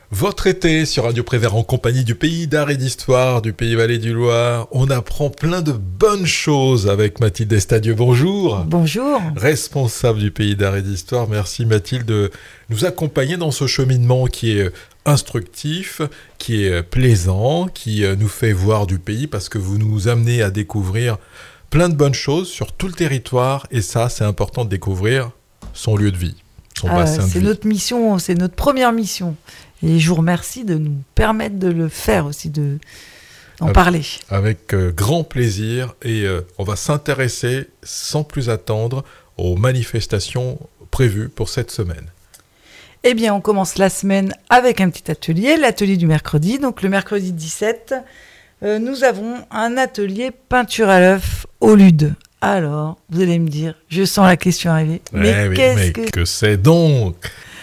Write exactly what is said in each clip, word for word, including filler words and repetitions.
Votre été sur Radio Prévert en compagnie du Pays d'Art et d'Histoire du Pays Vallée du Loir. On apprend plein de bonnes choses avec Mathilde Estadieux. Bonjour. Bonjour. Responsable du Pays d'Art et d'Histoire. Merci Mathilde de nous accompagner dans ce cheminement qui est instructif, qui est plaisant, qui nous fait voir du pays parce que vous nous amenez à découvrir plein de bonnes choses sur tout le territoire. Et ça, c'est important de découvrir son lieu de vie, son euh, bassin de c'est vie. notre mission, c'est notre première mission. Et je vous remercie de nous permettre de le faire aussi, de, d'en avec, parler. Avec euh, grand plaisir. Et euh, on va s'intéresser sans plus attendre aux manifestations prévues pour cette semaine. Eh bien, on commence la semaine avec un petit atelier, l'atelier du mercredi. Donc le mercredi dix-sept, euh, nous avons un atelier peinture à l'œuf au Lude. Alors, vous allez me dire, je sens la question arriver. Eh mais oui, qu'est-ce mais que... que c'est donc ?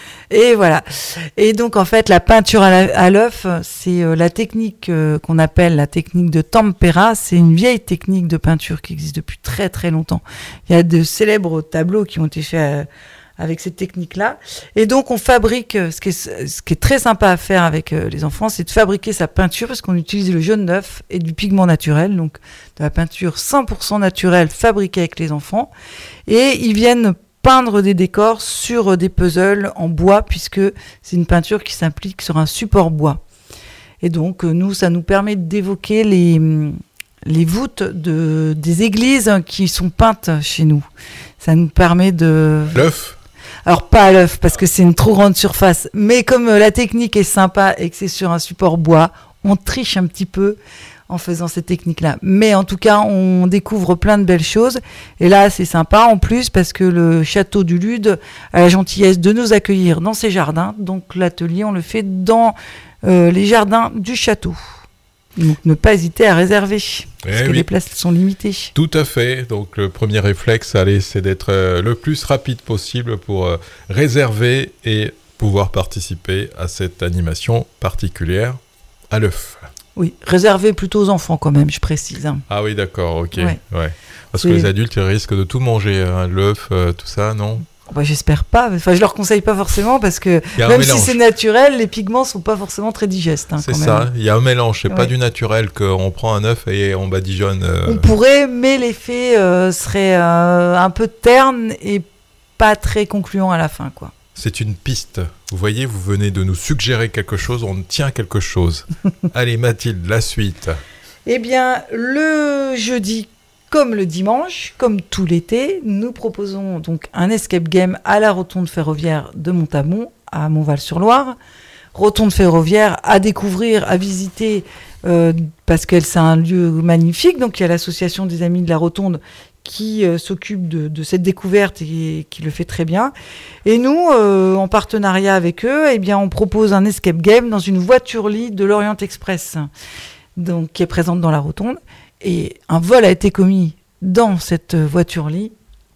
Et voilà. Et donc, en fait, la peinture à, la, à l'œuf, c'est euh, la technique euh, qu'on appelle la technique de tempera. C'est une vieille technique de peinture qui existe depuis très, très longtemps. Il y a de célèbres tableaux qui ont été faits euh, avec cette technique-là. Et donc, on fabrique, euh, ce qui est, ce qui est très sympa à faire avec euh, les enfants, c'est de fabriquer sa peinture parce qu'on utilise le jaune d'œuf et du pigment naturel, donc de la peinture cent pour cent naturelle fabriquée avec les enfants. Et ils viennent peindre des décors sur des puzzles en bois, puisque c'est une peinture qui s'applique sur un support bois. Et donc, nous, ça nous permet d'évoquer les, les voûtes de, des églises qui sont peintes chez nous. Ça nous permet de... L'œuf ? Alors, pas à l'œuf, parce que c'est une trop grande surface. Mais comme la technique est sympa et que c'est sur un support bois, on triche un petit peu en faisant cette technique-là. Mais en tout cas, on découvre plein de belles choses. Et là, c'est sympa en plus parce que le château du Lude a la gentillesse de nous accueillir dans ses jardins. Donc l'atelier, on le fait dans euh, les jardins du château. Donc ne pas hésiter à réserver, Eh parce que oui. les places sont limitées. Tout à fait. Donc le premier réflexe, allez, c'est d'être euh, le plus rapide possible pour euh, réserver et pouvoir participer à cette animation particulière à l'œuf. Oui, réservé plutôt aux enfants quand même, je précise. Hein. Ah oui, d'accord, ok. Ouais. Ouais. Parce Oui. que les adultes, ils risquent de tout manger, hein, l'œuf, euh, tout ça, non ? Bah, j'espère pas. Enfin, je leur conseille pas forcément parce que Il y a un même si mélange. c'est naturel, les pigments sont pas forcément très digestes. Hein, C'est quand ça, même. il y a un mélange, c'est Ouais. pas du naturel qu'on prend un œuf et on badigeonne. euh, On pourrait, mais l'effet euh, serait euh, un peu terne et pas très concluant à la fin, quoi. C'est une piste. Vous voyez, vous venez de nous suggérer quelque chose, on tient quelque chose. Allez Mathilde, la suite. Eh bien, le jeudi, comme le dimanche, comme tout l'été, nous proposons donc un escape game à la rotonde ferroviaire de Montamont, à Montval-sur-Loire. Rotonde ferroviaire à découvrir, à visiter, euh, parce que c'est un lieu magnifique. Donc, il y a l'association des Amis de la Rotonde qui euh, s'occupe de, de cette découverte et qui le fait très bien. Et nous, euh, en partenariat avec eux, eh bien, on propose un escape game dans une voiture-lit de l'Orient Express, donc, qui est présente dans la Rotonde. Et un vol a été commis dans cette voiture-lit.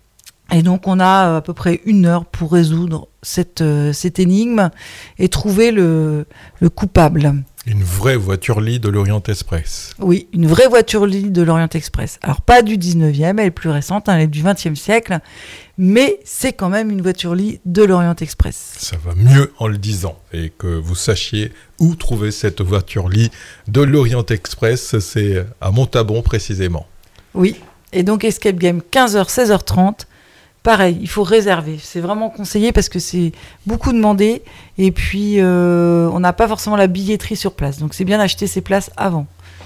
Et donc, on a à peu près une heure pour résoudre cette, euh, cette énigme et trouver le, le coupable. Une vraie voiture-lit de l'Orient Express. Oui, une vraie voiture-lit de l'Orient Express. Alors, pas du dix-neuvième, elle est plus récente, hein, elle est du vingtième siècle, mais c'est quand même une voiture-lit de l'Orient Express. Ça va mieux en le disant. Et que vous sachiez où trouver cette voiture-lit de l'Orient Express, c'est à Montabon précisément. Oui, et donc escape game quinze heures, seize heures trente. Pareil, il faut réserver. C'est vraiment conseillé parce que c'est beaucoup demandé. Et puis, euh, on n'a pas forcément la billetterie sur place. Donc, c'est bien d'acheter ses places avant.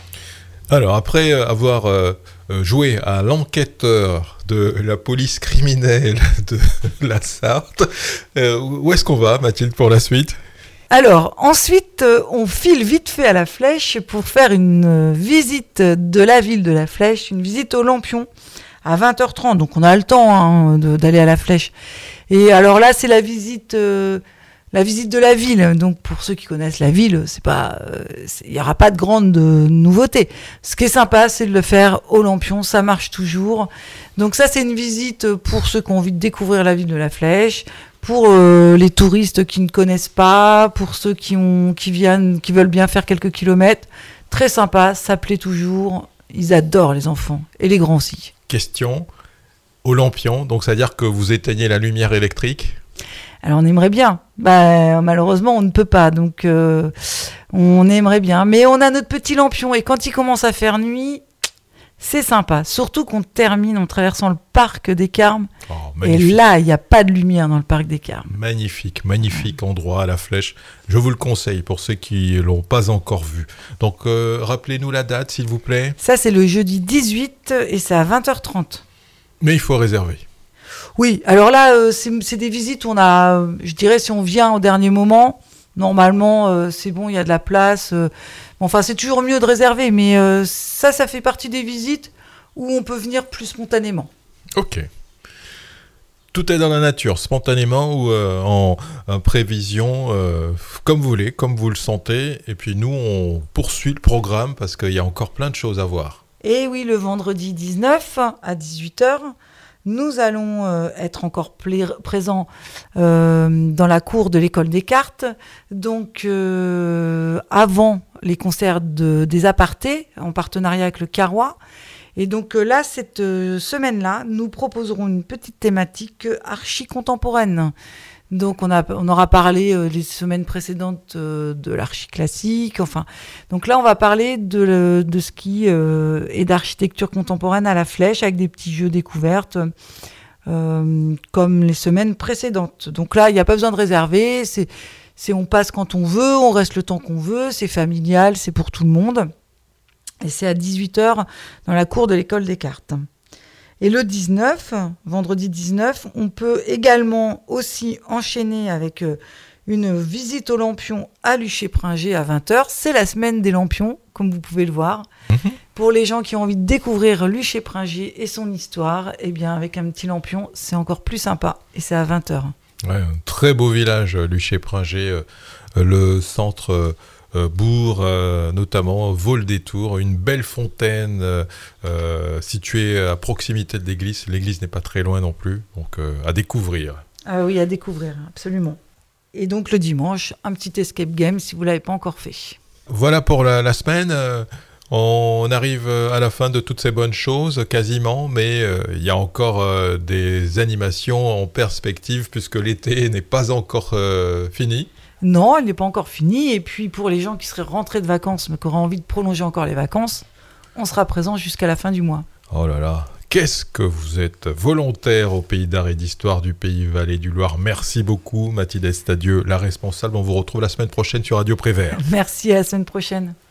Alors, après avoir euh, joué à l'enquêteur de la police criminelle de la Sarthe, euh, où est-ce qu'on va, Mathilde, pour la suite ? Alors, ensuite, euh, on file vite fait à la Flèche pour faire une euh, visite de la ville de la Flèche, une visite au Lampion. À vingt heures trente, donc on a le temps hein, de, d'aller à la Flèche. Et alors là, c'est la visite, euh, la visite de la ville. Donc pour ceux qui connaissent la ville, c'est pas, il n'y aura pas de grandes euh, nouveautés. Ce qui est sympa, c'est de le faire au Lampion, ça marche toujours. Donc ça, c'est une visite pour ceux qui ont envie de découvrir la ville de la Flèche, pour euh, les touristes qui ne connaissent pas, pour ceux qui ont, qui viennent, qui veulent bien faire quelques kilomètres. Très sympa, ça plaît toujours. Ils adorent les enfants et les grands aussi. Question, au lampion, donc c'est-à-dire que vous éteignez la lumière électrique ? Alors on aimerait bien, bah, malheureusement on ne peut pas, donc euh, on aimerait bien. Mais on a notre petit lampion et quand il commence à faire nuit, c'est sympa. Surtout qu'on termine en traversant le parc des Carmes. Oh, et là, il n'y a pas de lumière dans le parc des Carmes. Magnifique, magnifique endroit à la Flèche. Je vous le conseille pour ceux qui ne l'ont pas encore vu. Donc euh, rappelez-nous la date s'il vous plaît. Ça c'est le jeudi dix-huit et c'est à vingt heures trente. Mais il faut réserver. Oui, alors là, euh, c'est, c'est des visites où on a, euh, je dirais, si on vient au dernier moment, normalement, euh, c'est bon, il y a de la place. Euh, bon, enfin, c'est toujours mieux de réserver, mais euh, ça, ça fait partie des visites où on peut venir plus spontanément. Ok. Tout est dans la nature, spontanément ou euh, en, en prévision, euh, comme vous voulez, comme vous le sentez. Et puis nous, on poursuit le programme parce qu'il y a encore plein de choses à voir. Et oui, le vendredi dix-neuf à dix-huit heures, nous allons euh, être encore pla- présents euh, dans la cour de l'école des cartes. Donc, euh, avant les concerts de, des apartés, en partenariat avec le Carrois. Et donc euh, là, cette euh, semaine-là, nous proposerons une petite thématique euh, archi-contemporaine. Donc on, a, on aura parlé euh, les semaines précédentes euh, de l'archi classique. Enfin, donc là, on va parler de, de ski euh, et d'architecture contemporaine à la Flèche avec des petits jeux découvertes euh, comme les semaines précédentes. Donc là, il n'y a pas besoin de réserver. C'est, c'est on passe quand on veut, on reste le temps qu'on veut. C'est familial, c'est pour tout le monde. Et c'est à dix-huit heures dans la cour de l'école des cartes. Et le dix-neuf, vendredi dix-neuf, on peut également aussi enchaîner avec une visite aux lampions à Luché-Pringé à vingt heures. C'est la semaine des lampions, comme vous pouvez le voir. Mmh. Pour les gens qui ont envie de découvrir Luché-Pringé et son histoire, eh bien avec un petit lampion, c'est encore plus sympa. Et c'est à vingt heures. Ouais, un très beau village, Luché-Pringé, euh, le centre... Euh, Euh, Bourg, euh, notamment Vaux-le-Détour, une belle fontaine euh, euh, située à proximité de l'église. L'église n'est pas très loin non plus, donc euh, à découvrir. Ah oui, à découvrir, absolument. Et donc le dimanche, un petit escape game si vous ne l'avez pas encore fait. Voilà pour la, la semaine. Euh, on arrive à la fin de toutes ces bonnes choses, quasiment, mais il euh, y a encore euh, des animations en perspective puisque l'été n'est pas encore euh, fini. Non, il n'est pas encore fini. Et puis, pour les gens qui seraient rentrés de vacances, mais qui auraient envie de prolonger encore les vacances, on sera présent jusqu'à la fin du mois. Oh là là, qu'est-ce que vous êtes volontaire au Pays d'Art et d'Histoire du Pays Vallée du Loir. Merci beaucoup, Mathilde Estadieux, la responsable. On vous retrouve la semaine prochaine sur Radio Prévert. Merci, à la semaine prochaine.